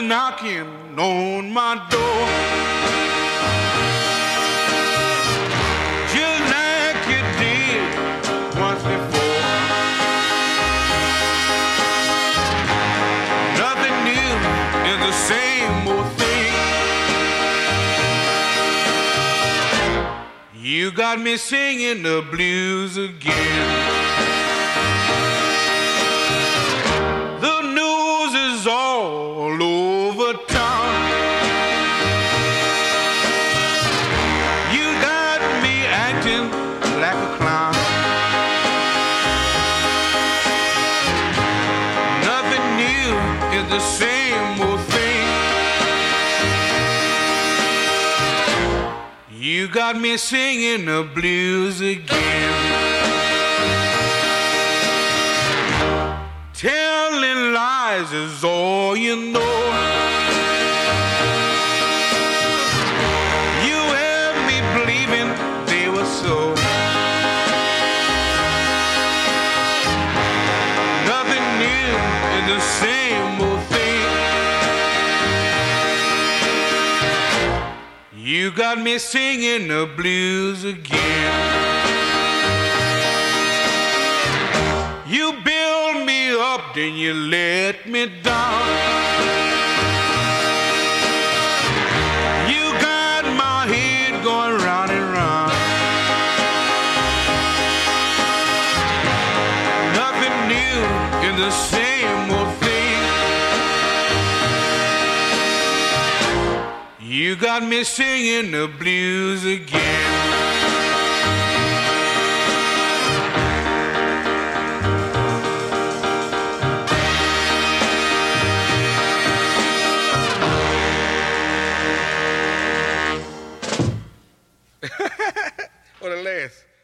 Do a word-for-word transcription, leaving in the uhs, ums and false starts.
knocking on my door, just like you did once before. Nothing new is the same old thing. You got me singing the blues again. The news is all over town. You got me acting like a clown. Nothing new is the same old thing. You got me singing the blues again. Telling lies is all you know. You had me believing they were so. Nothing new is the same old thing. You got me singing the blues again. You build me up, then you let me down. You got my head going round and round. Nothing new is the same old thing. You got me singing the blues again. Or the last.